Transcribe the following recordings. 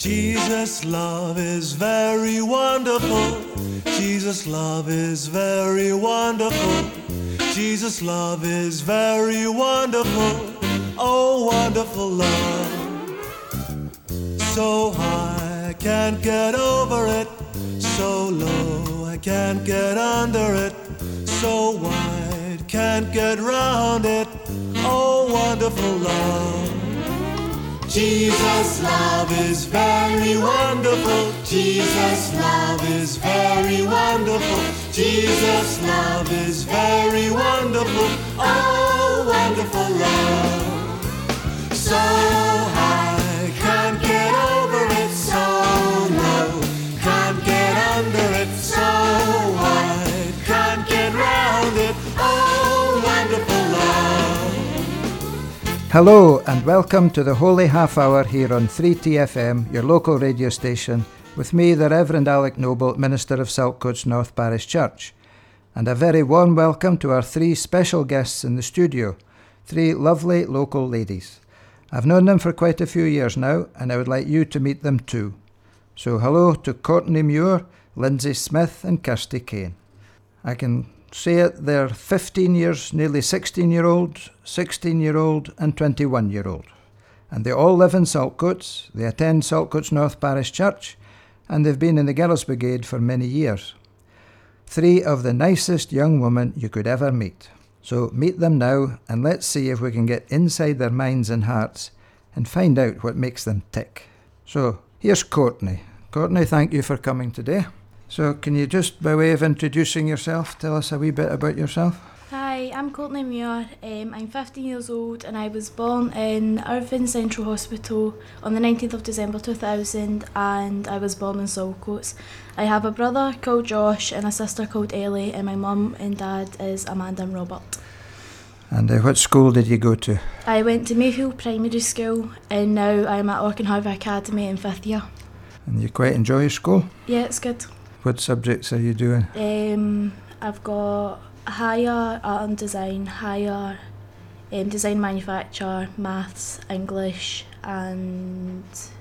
Jesus' love is very wonderful. Jesus' love is very wonderful. Jesus' love is very wonderful. Oh, wonderful love. So high, I can't get over it. So low, I can't get under it. So wide, can't get round it. Oh, wonderful love. Jesus' love is very wonderful. Jesus' love is very wonderful. Jesus' love is very wonderful. Oh, wonderful love. So high, can't get over it. So low, can't get under it. So wide, can't get round it. Oh, wonderful love. Hello and welcome to the Holy Half Hour here on 3TFM, your local radio station, with me, the Reverend Alec Noble, Minister of Saltcoats North Parish Church. And a very warm welcome to our three special guests in the studio, three lovely local ladies. I've known them for quite a few years now, and I would like you to meet them too. So hello to Courtney Muir, Lindsay Smith and Kirsty Kane. I can say it, they're 15 years, nearly 16-year-old, 16-year-old and 21-year-old. And they all live in Saltcoats, they attend Saltcoats North Parish Church, and they've been in the Girls' Brigade for many years. Three of the nicest young women you could ever meet. So meet them now and let's see if we can get inside their minds and hearts and find out what makes them tick. So here's Courtney. Courtney, thank you for coming today. So can you just, by way of introducing yourself, tell us a wee bit about yourself? Hi, I'm Courtney Muir. I'm 15 years old and I was born in Irvine Central Hospital on the 19th of December 2000 and I was born in Saltcoats. I have a brother called Josh and a sister called Ellie and my mum and dad is Amanda and Robert. And what school did you go to? I went to Mayfield Primary School and now I'm at Auchenharbour Academy in 5th year. And you quite enjoy your school? Yeah, it's good. What subjects are you doing? I've got higher art and design, higher design manufacture, maths, English and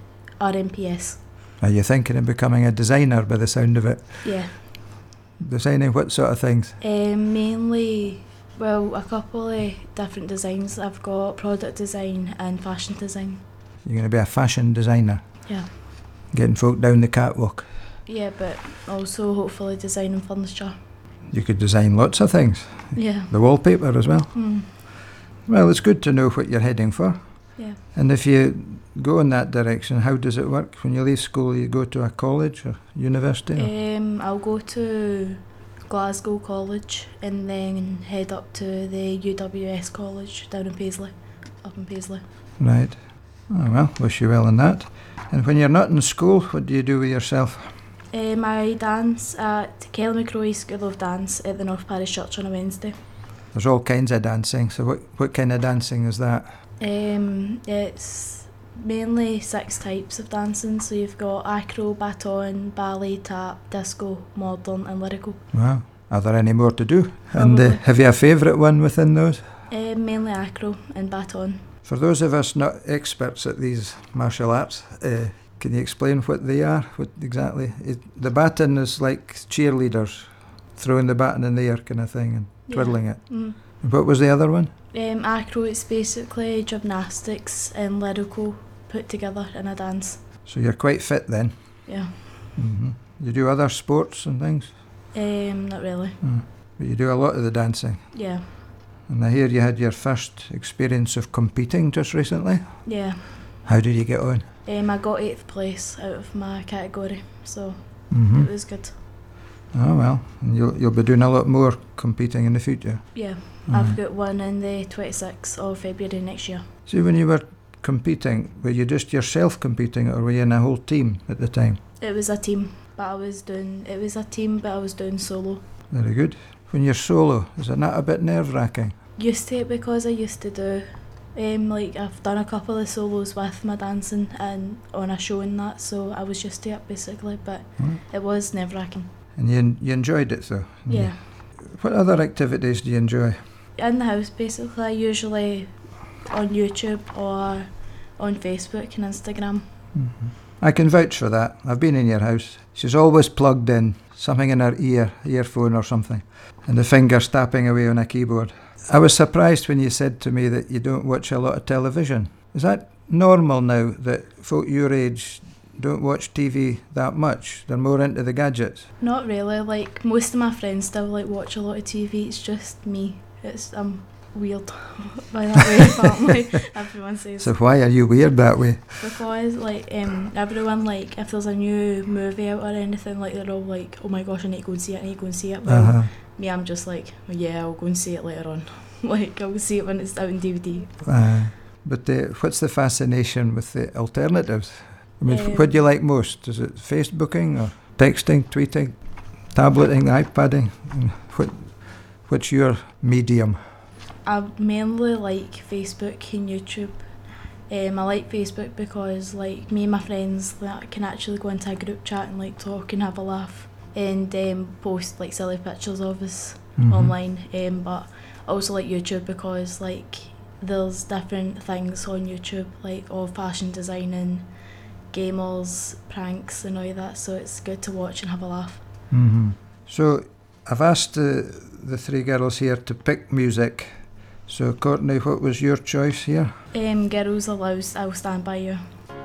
RMPS. Are you thinking of becoming a designer by the sound of it? Yeah. Designing what sort of things? Mainly, well, a couple of different designs. I've got product design and fashion design. You're going to be a fashion designer? Yeah. Getting folk down the catwalk? Yeah, but also hopefully designing furniture. You could design lots of things. Yeah. The wallpaper as well. Mm. Well, it's good to know what you're heading for. Yeah. And if you go in that direction, how does it work? When you leave school, you go to a college or university? Or? I'll go to Glasgow College and then head up to the UWS College down in Paisley, up in Paisley. Right. Oh, well, wish you well in that. And when you're not in school, what do you do with yourself? I dance at Kelly McCrory School of Dance at the North Parish Church on a Wednesday. There's all kinds of dancing, so what kind of dancing is that? It's mainly 6 types of dancing, so you've got acro, baton, ballet, tap, disco, modern and lyrical. Wow. Are there any more to do? Probably. And have you a favourite one within those? Mainly acro and baton. For those of us not experts at these martial arts, can you explain what they are? What exactly? The baton is like cheerleaders throwing the baton in the air kind of thing and twiddling it. Mm. What was the other one? Acro is basically gymnastics and lyrical put together in a dance. So you're quite fit then? Yeah. Mm-hmm. You do other sports and things? Not really. But you do a lot of the dancing? Yeah. And I hear you had your first experience of competing just recently? Yeah. How did you get on? I got 8th place out of my category, so Mm-hmm. it was good. Oh well, and you'll be doing a lot more competing in the future? Yeah, I've got one in the 26th of February next year. See, when you were competing, were you just yourself competing or were you in a whole team at the time? It was a team, but I was doing solo. Very good. When you're solo, is it not a bit nerve-wracking? Used to it because I used to do, I've done a couple of solos with my dancing and on a show and that, so I was used to it basically, but it was nerve-wracking. And you enjoyed it though? Yeah. What other activities do you enjoy? In the house basically, usually on YouTube or on Facebook and Instagram. Mm-hmm. I can vouch for that. I've been in your house. She's always plugged in, something in her earphone or something, and the fingers tapping away on a keyboard. I was surprised when you said to me that you don't watch a lot of television. Is that normal now, that folk your age don't watch TV that much? They're more into the gadgets? Not really. Like, most of my friends still like watch a lot of TV. It's just me. I'm weird by that way, apparently. Everyone says. So why are you weird that way? Because like everyone, like, if there's a new movie out or anything, like, they're all like, oh my gosh, I need to go and see it, I need to go and see it. Well, me, I'm just like, well, yeah, I'll go and see it later on. Like, I'll see it when it's out on DVD. But what's the fascination with the alternatives? I mean, what do you like most? Is it Facebooking or texting, tweeting, tableting, iPadding? What's your medium? I mainly like Facebook and YouTube. I like Facebook because, like, me and my friends that can actually go into a group chat and like talk and have a laugh and post like silly pictures of us online. But I also like YouTube because, like, there's different things on YouTube, like all fashion designing, gamers, pranks and all that, so it's good to watch and have a laugh. So I've asked the three girls here to pick music. So Courtney, what was your choice here? Girls Aloud, I'll Stand By You.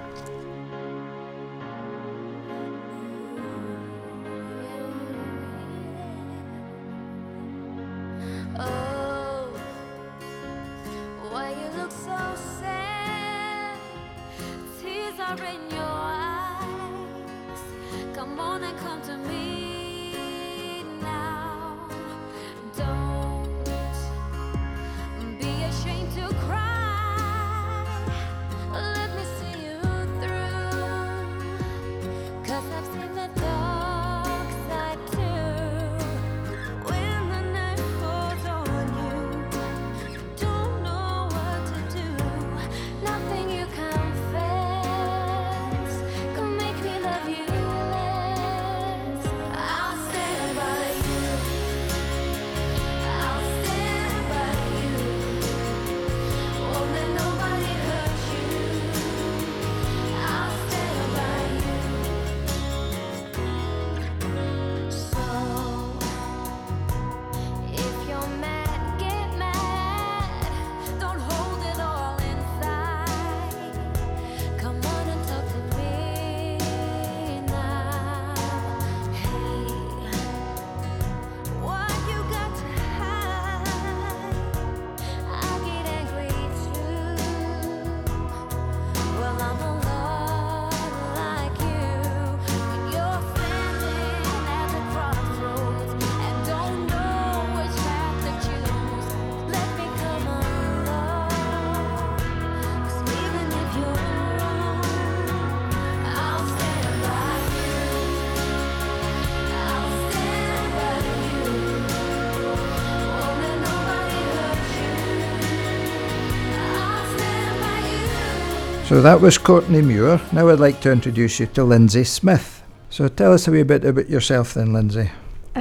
So that was Courtney Muir. Now I'd like to introduce you to Lindsay Smith. So tell us a wee bit about yourself then, Lindsay.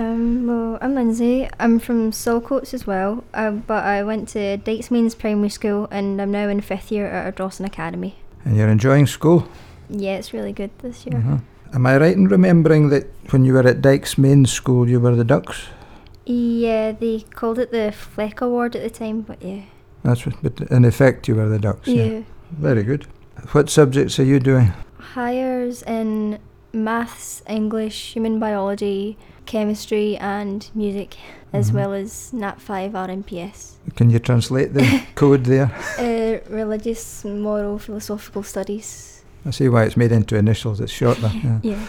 Well, I'm Lindsay. I'm from Saltcoats as well, but I went to Dykesmains Primary School and I'm now in 5th year at Ardrossan Academy. And you're enjoying school? Yeah, it's really good this year. Am I right in remembering that when you were at Dykesmains School you were the Ducks? Yeah, they called it the Fleck Award at the time, but yeah. That's what, but in effect you were the Ducks. Yeah. Very good. What subjects are you doing? Hires in maths, English, human biology, chemistry and music, as well as Nat 5 RMPS. Can you translate the code there? Religious, moral, philosophical studies. I see why it's made into initials, it's shorter. Yeah.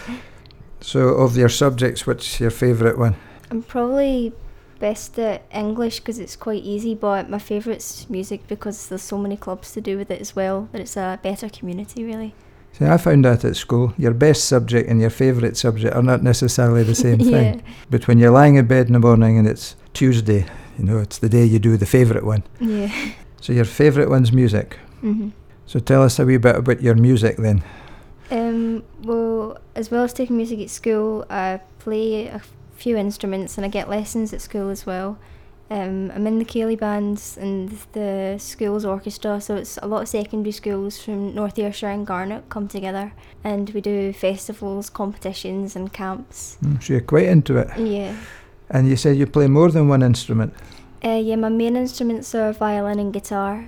So of your subjects, what's your favourite one? I'm probably best at English because it's quite easy, but my favourite's music because there's so many clubs to do with it as well, that it's a better community really. See, I found that at school. Your best subject and your favourite subject are not necessarily the same thing. Yeah. But when you're lying in bed in the morning and it's Tuesday, you know, it's the day you do the favourite one. Yeah. So your favourite one's music. So tell us a wee bit about your music then. Well, as well as taking music at school, I play a few instruments and I get lessons at school as well. I'm in the Cayley bands and the school's orchestra, so it's a lot of secondary schools from North Ayrshire and Garnet come together, and we do festivals, competitions and camps. So you're quite into it. Yeah. And you said you play more than one instrument. Yeah, my main instruments are violin and guitar,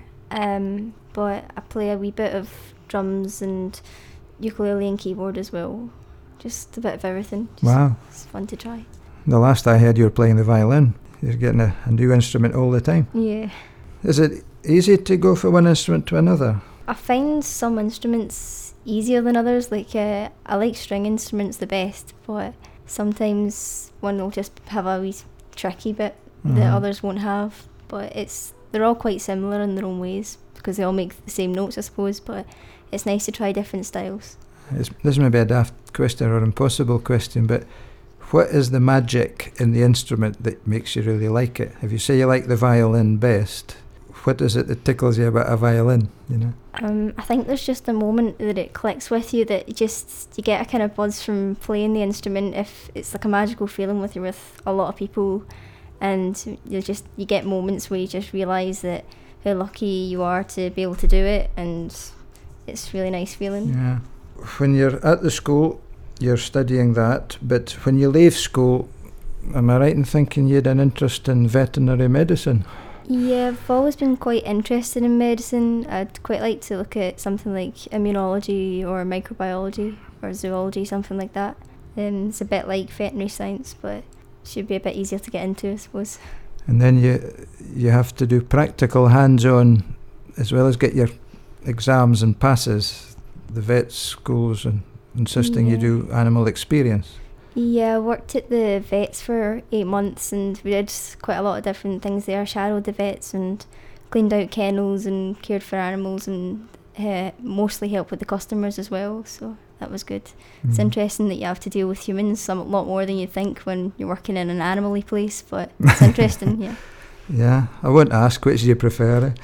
but I play a wee bit of drums and ukulele and keyboard as well. Just a bit of everything. Wow. It's fun to try. The last I heard you were playing the violin. You're getting a new instrument all the time. Yeah. Is it easy to go from one instrument to another? I find some instruments easier than others. Like I like string instruments the best, but sometimes one will just have a wee tricky bit that others won't have. But they're all quite similar in their own ways because they all make the same notes, I suppose. But it's nice to try different styles. This may be a daft question or impossible question, but what is the magic in the instrument that makes you really like it? If you say you like the violin best, what is it that tickles you about a violin, you know? I think there's just a moment that it clicks with you that you get a kind of buzz from playing the instrument. If it's like a magical feeling with a lot of people, and you get moments where you just realise that how lucky you are to be able to do it, and it's a really nice feeling. Yeah. When you're at the school, you're studying that, but when you leave school, am I right in thinking you had an interest in veterinary medicine? Yeah, I've always been quite interested in medicine. I'd quite like to look at something like immunology or microbiology or zoology, something like that. It's a bit like veterinary science, but should be a bit easier to get into, I suppose. And then you have to do practical hands-on, as well as get your exams and passes. The vet schools and insisting you do animal experience. Yeah, I worked at the vets for 8 months and we did quite a lot of different things there. Shadowed the vets and cleaned out kennels and cared for animals and mostly helped with the customers as well, so that was good. It's interesting that you have to deal with humans a lot more than you think when you're working in an animal-y place, but it's interesting, yeah. Yeah, I won't ask which do you prefer.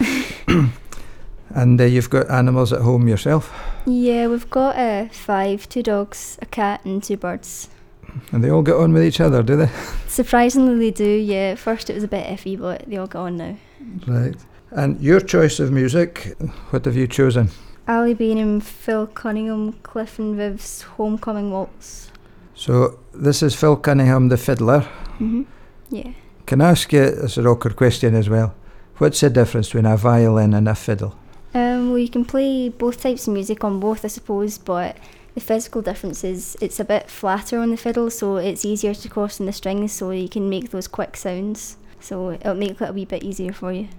And you've got animals at home yourself? Yeah, we've got 5, 2 dogs, a cat and 2 birds. And they all get on with each other, do they? Surprisingly they do, yeah. At first it was a bit iffy, but they all get on now. Right. And your choice of music, what have you chosen? Ali Bainham, Phil Cunningham, Cliff and Viv's Homecoming Waltz. So this is Phil Cunningham, the fiddler. Mm-hmm. Yeah. Can I ask you, it's an awkward question as well, what's the difference between a violin and a fiddle? Well, you can play both types of music on both, I suppose, but the physical difference is it's a bit flatter on the fiddle, so it's easier to cross on the strings, so you can make those quick sounds. So it'll make it a wee bit easier for you.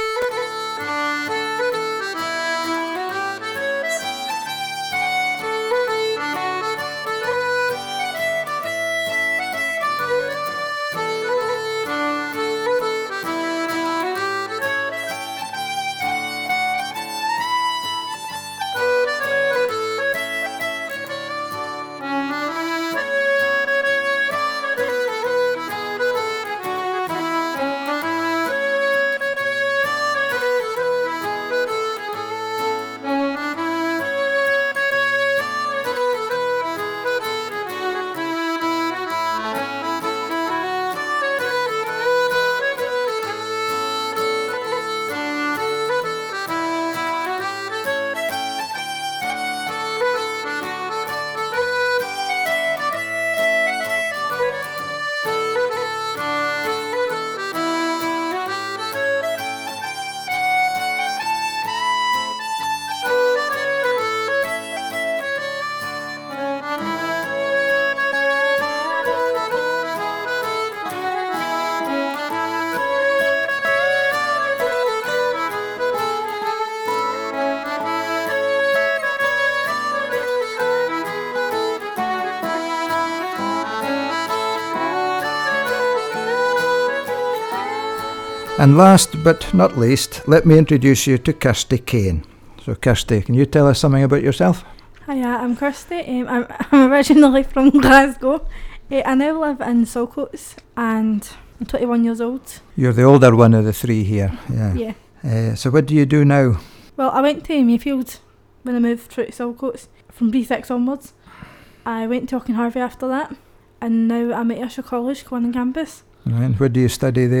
And last but not least, let me introduce you to Kirsty Kane. So Kirsty, can you tell us something about yourself? Hiya, I'm Kirsty. I'm originally from Glasgow. I now live in Saltcoats and I'm 21 years old. You're the older one of the three here. Yeah. Yeah. So what do you do now? Well, I went to Mayfield when I moved through to Saltcoats from B6 onwards. I went to Auchenharvey after that, and now I'm at Ayrshire College, Cullinan campus. Right, and what do you study there?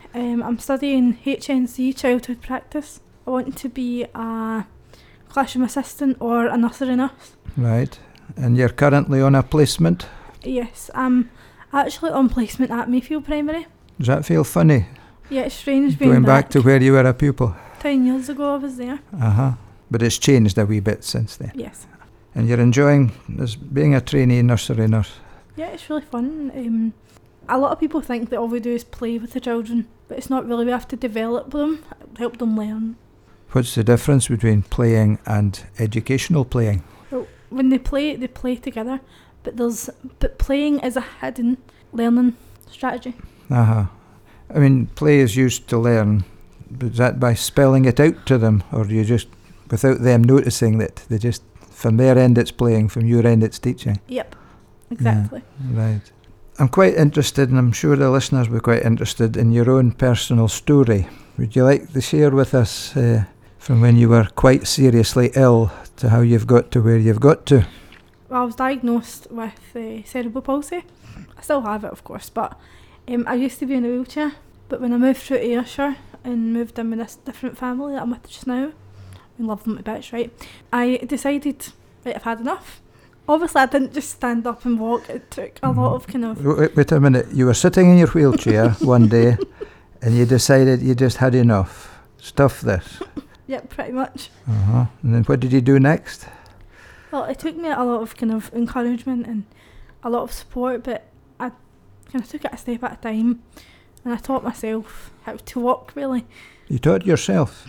I'm studying HNC, childhood practice. I want to be a classroom assistant or a nursery nurse. Right. And you're currently on a placement? Yes, I'm actually on placement at Mayfield Primary. Does that feel funny? Yeah, it's strange being Going back to where you were a pupil? 10 years ago I was there. But it's changed a wee bit since then. Yes. And you're enjoying being a trainee nursery nurse? Yeah, it's really fun. A lot of people think that all we do is play with the children, but it's not really. We have to develop them, help them learn. What's the difference between playing and educational playing? Well, when they play together, but playing is a hidden learning strategy. I mean, play is used to learn, but is that by spelling it out to them, or do you just, without them noticing that, they just, from their end it's playing, from your end it's teaching? Yep, exactly. Yeah, right. I'm quite interested, and I'm sure the listeners will be quite interested, in your own personal story. Would you like to share with us from when you were quite seriously ill to how you've got to where you've got to? Well, I was diagnosed with cerebral palsy. I still have it, of course, but I used to be in a wheelchair. But when I moved through to Ayrshire and moved in with this different family that I'm with just now, we love them to bits, right? I decided, right, I've had enough. Obviously, I didn't just stand up and walk. It took a lot of kind of... Wait a minute. You were sitting in your wheelchair one day and you decided you just had enough. Stuff this. Yep, pretty much. And then what did you do next? Well, it took me a lot of kind of encouragement and a lot of support, but I kind of took it a step at a time and I taught myself how to walk, really. You taught yourself?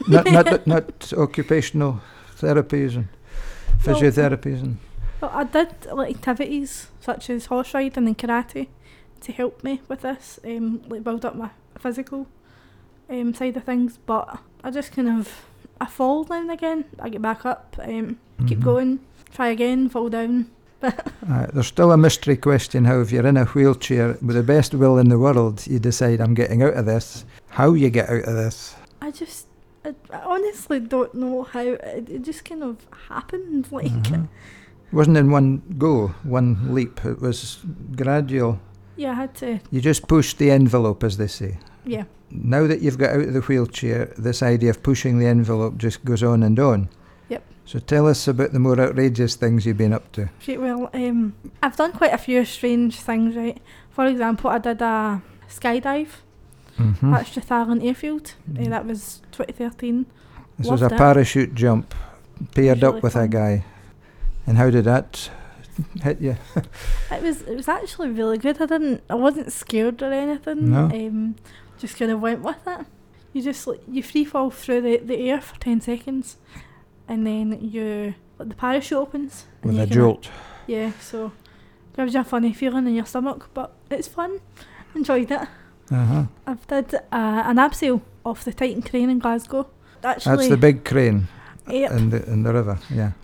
not occupational therapies and physiotherapies and... Well, I did like activities such as horse riding and karate to help me with this, like build up my physical side of things. But I just I fall now and again. I get back up, keep going, try again, fall down. There's still a mystery question how, if you're in a wheelchair with the best will in the world, you decide, I'm getting out of this. How you get out of this? I honestly don't know how. It just kind of happened. It wasn't in one go, one leap. It was gradual. Yeah, I had to. You just pushed the envelope, as they say. Yeah. Now that you've got out of the wheelchair, this idea of pushing the envelope just goes on and on. Yep. So tell us about the more outrageous things you've been up to. Okay, well, I've done quite a few strange things, right? For example, I did a skydive at Strathallan Airfield. That was 2013. This was a parachute jump, paired up with a guy. And how did that hit you? It was actually really good. I wasn't scared or anything. No. Just kind of went with it. You free fall through the air for 10 seconds, and then the parachute opens with a jolt. Yeah, so it gives you a funny feeling in your stomach, but it's fun. Enjoyed it. I've did an abseil off the Titan crane in Glasgow. Actually, that's the big crane. Yep. in the river. Yeah.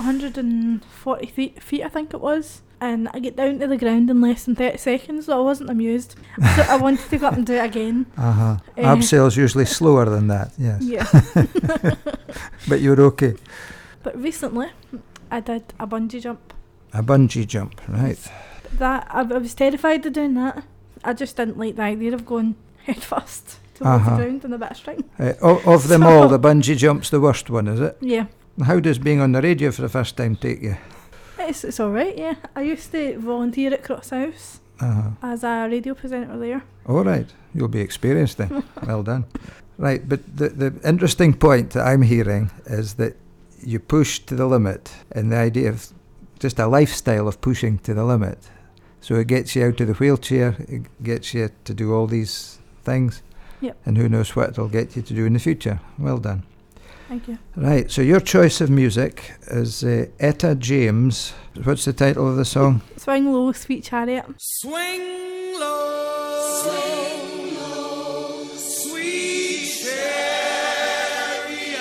140 feet I think it was, and I get down to the ground in less than 30 seconds, so I wasn't amused. So I wanted to go up and do it again. Abseil's usually slower than that, yes. Yeah. But you were okay. But recently I did a bungee jump. A bungee jump, right. That I was terrified of doing that. I just didn't like the idea of going head first towards the ground on a bit of string. Of them all, the bungee jump's the worst one, is it? Yeah. How does being on the radio for the first time take you? It's alright, yeah. I used to volunteer at Cross House as a radio presenter there. All right, you'll be experienced then. Well done. Right, but the interesting point that I'm hearing is that you push to the limit, and the idea of just a lifestyle of pushing to the limit. So it gets you out of the wheelchair, it gets you to do all these things. Yep. And who knows what it'll get you to do in the future. Well done. Thank you. Right, so your choice of music is Etta James. What's the title of the song? Swing Low, Sweet Chariot. Swing low, swing low, sweet chariot,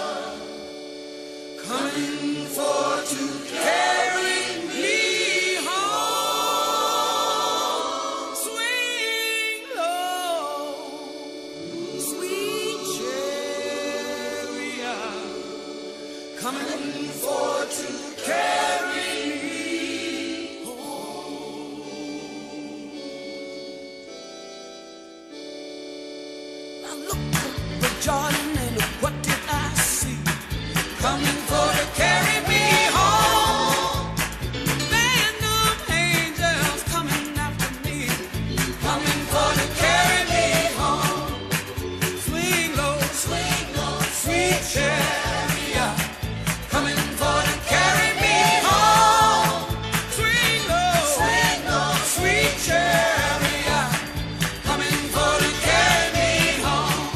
coming for to carry me home. Swing low, sweet chariot, coming for to carry me home. Jordan, and what did I see? Coming for to carry me home. Band of angels coming after me, coming for to carry me home. Swing low, sweet chariot, coming for to carry me home. Swing low, sweet chariot, coming for to carry me home.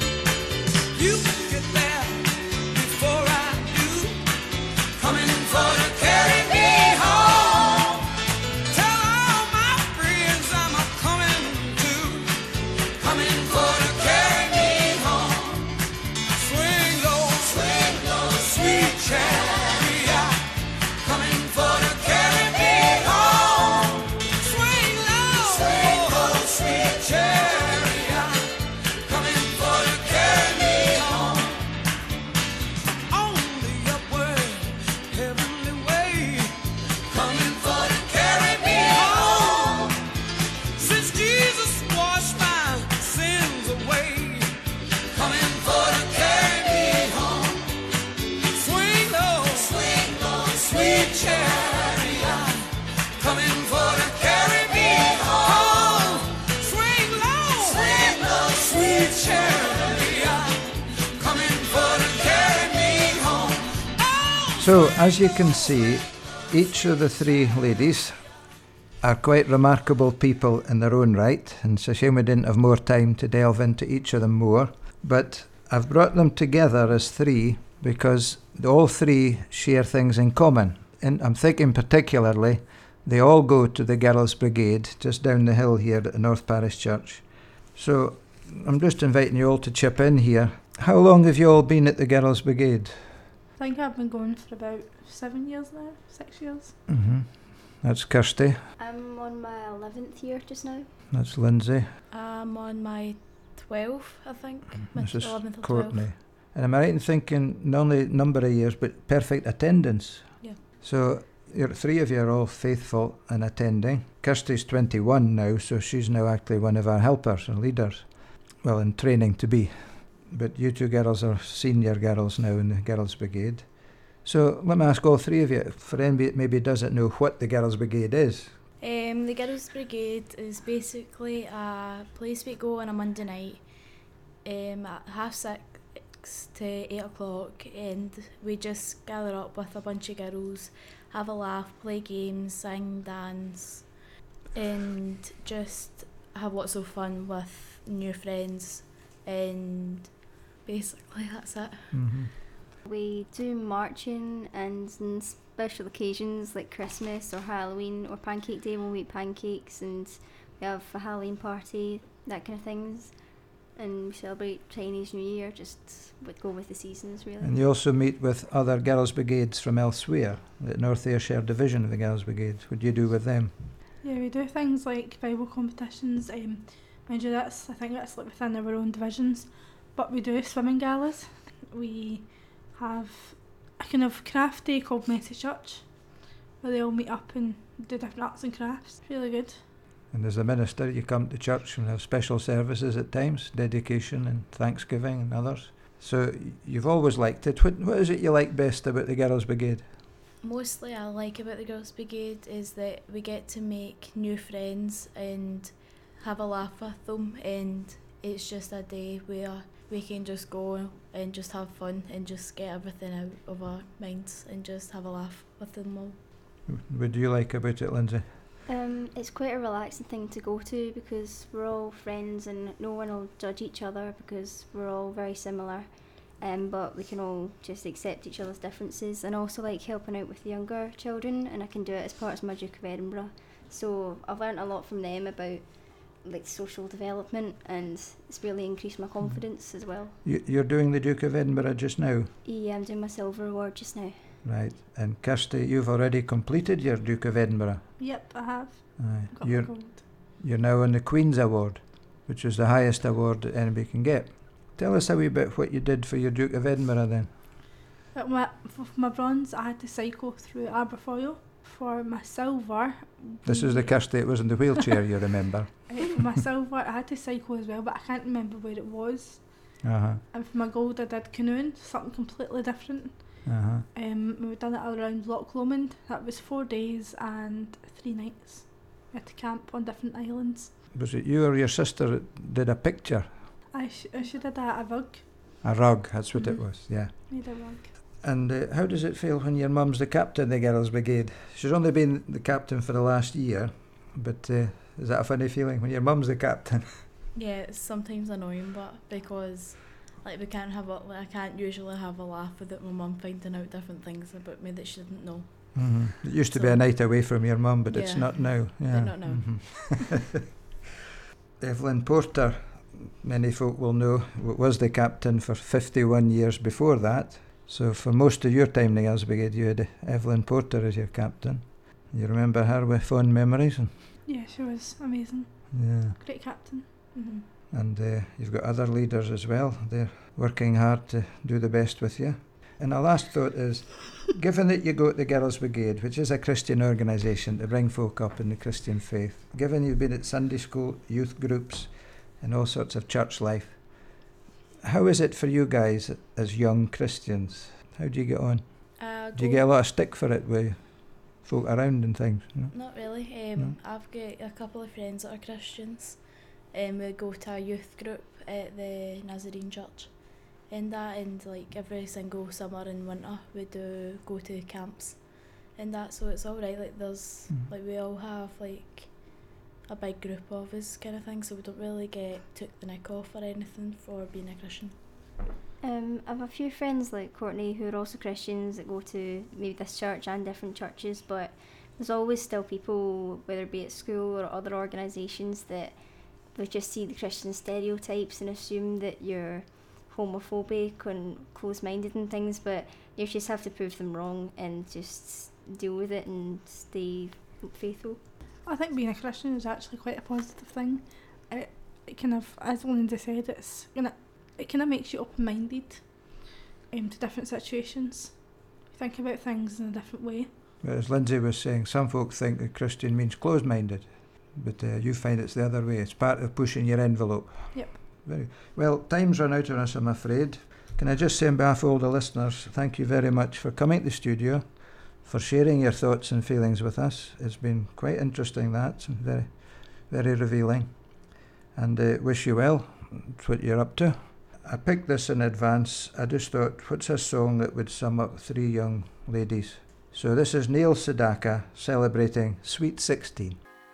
You get there before I do, coming for to carry me home. Tell all my friends I'm a coming too, coming for to carry me home. Swing low, sweet chariot, coming for to carry me home. Swing low, sweet chariot, coming for to carry me home. On the upward heavenly way, coming for to carry me home. Since Jesus washed my sins away, coming for to carry me home. Swing low, sweet chariot, coming for to carry me home. Swing low, sweet chariot, coming for to carry me home. Oh, So, as you can see, each of the three ladies are quite remarkable people in their own right, and it's a shame we didn't have more time to delve into each of them more. But I've brought them together as three because all three share things in common. And I'm thinking particularly, they all go to the Girls' Brigade just down the hill here at the North Parish Church. So I'm just inviting you all to chip in here. How long have you all been at the Girls' Brigade? I think I've been going for about 7 years now, 6 years. That's Kirsty. I'm on my 11th year just now. That's Lindsay. I'm on my 12th, I think. My This is 11th or 12th. Courtney. And am I right in thinking not only number of years but perfect attendance? Yeah. So three of you are all faithful and attending. Kirsty's 21 now, so she's now actually one of our helpers and leaders. Well, in training to be. But you two girls are senior girls now in the Girls' Brigade. So let me ask all three of you, for anybody that maybe doesn't know what the Girls' Brigade is. The Girls' Brigade is basically a place we go on a Monday night at 6:30 to 8 o'clock, and we just gather up with a bunch of girls, have a laugh, play games, sing, dance, and just have lots of fun with new friends, and basically that's it. We do marching, and on special occasions like Christmas or Halloween or Pancake Day, we'll make pancakes, and we have a Halloween party, that kind of things. And we celebrate Chinese New Year, just go with the seasons really. And you also meet with other Girls' Brigades from elsewhere, the North Ayrshire division of the Girls' Brigade. What do you do with them? Yeah, we do things like Bible competitions. Mind you, I think that's like within our own divisions. But we do swimming galas. We have a kind of craft day called Messy Church, where they all meet up and do different arts and crafts. It's really good. And as a minister, you come to church and have special services at times, dedication and Thanksgiving and others. So you've always liked it. What is it you like best about the Girls' Brigade? Mostly I like about the Girls' Brigade is that we get to make new friends and have a laugh with them, and it's just a day where we can just go and just have fun and just get everything out of our minds and just have a laugh with them all. What do you like about it, Lindsay? It's quite a relaxing thing to go to because we're all friends and no one will judge each other because we're all very similar. But we can all just accept each other's differences, and also like helping out with the younger children, and I can do it as part of my Duke of Edinburgh. So I've learnt a lot from them about like social development, and it's really increased my confidence as well. You're doing the Duke of Edinburgh just now? Yeah, I'm doing my silver award just now. Right. And Kirsty, you've already completed your Duke of Edinburgh? Yep, I have. Aye. Got my gold. You're now on the Queen's Award, which is the highest award that anybody can get. Tell us a wee bit what you did for your Duke of Edinburgh then. For my bronze, I had to cycle through Aberfoyle. For my silver... This is the Kirsty that was in the wheelchair, you remember. For my silver, I had to cycle as well, but I can't remember where it was. And for my gold I did canoeing, something completely different. We done it around Loch Lomond. That was 4 days and 3 nights. We had to camp on different islands. Was it you or your sister that did a picture? I should have done a rug. A rug, that's what it was, yeah. Made a rug. And how does it feel when your mum's the captain of the Girls' Brigade? She's only been the captain for the last year, but is that a funny feeling when your mum's the captain? Yeah, it's sometimes annoying, but because like we can't have I can't usually have a laugh without my mum finding out different things about me that she didn't know. It used to be a night away from your mum, but it's Yeah. not now. Yeah. Not now. Evelyn Porter, many folk will know, was the captain for 51 years before that. So for most of your time in the Girls' Brigade, you had Evelyn Porter as your captain. You remember her with fond memories? Yeah, she was amazing. Yeah. Great captain. And you've got other leaders as well. They're working hard to do the best with you. And a last thought is, given that you go to the Girls' Brigade, which is a Christian organisation to bring folk up in the Christian faith, given you've been at Sunday school, youth groups, and all sorts of church life, how is it for you guys as young Christians? How do you get on? Do you get a lot of stick for it with folk around and things? No? Not really. No? I've got a couple of friends that are Christians. We go to a youth group at the Nazarene Church. And like every single summer and winter we do go to camps and that, so it's alright. Like there's like we all have like a big group of us kind of thing, so we don't really get took the nick off or anything for being a Christian. I have a few friends like Courtney who are also Christians that go to maybe this church and different churches, but there's always still people, whether it be at school or other organisations, that they just see the Christian stereotypes and assume that you're homophobic and close-minded and things, but you just have to prove them wrong and just deal with it and stay faithful. I think being a Christian is actually quite a positive thing. It kind of, as Linda said, it kind of makes you open-minded to different situations. You think about things in a different way. But as Lindsay was saying, some folk think that Christian means closed-minded, but you find it's the other way. It's part of pushing your envelope. Yep. Very well. Time's run out on us, I'm afraid. Can I just say on behalf of all the listeners, thank you very much for coming to the studio, for sharing your thoughts and feelings with us. It's been quite interesting, that, and very, very revealing. And wish you well. It's what you're up to. I picked this in advance. I just thought, what's a song that would sum up 3 young ladies? So this is Neil Sedaka celebrating Sweet 16.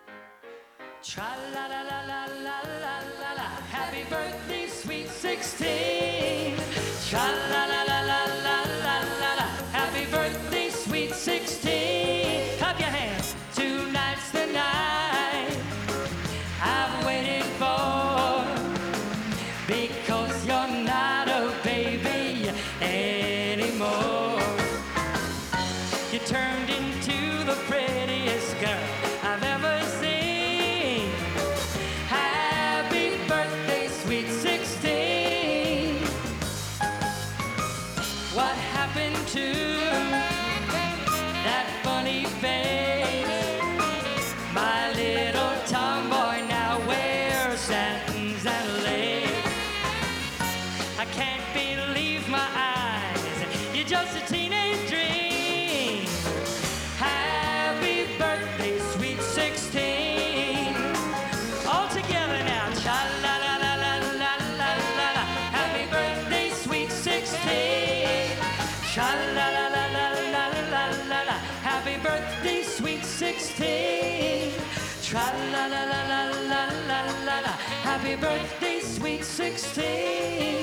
Tra-la-la-la-la-la-la-la, happy birthday, sweet 16. Tra-la-la-la-la-la-la-la, happy birthday, sweet 16. Clap your hands. Tonight's the night I've waited for, because you're not a baby anymore. You turned into the prettiest girl I've ever seen. Happy birthday, sweet 16. What happened to that funny face? My little tomboy now wears satins and lace. I can't believe my eyes, you're just a teenage dream. Happy birthday, sweet 16. All together now. Cha-la-la-la-la-la-la-la-la. Happy birthday, sweet 16. Cha-la-la-la-la-la-la-la-la. Happy birthday, sweet 16. Tra-la-la-la-la-la-la-la-la. Happy birthday, sweet 16.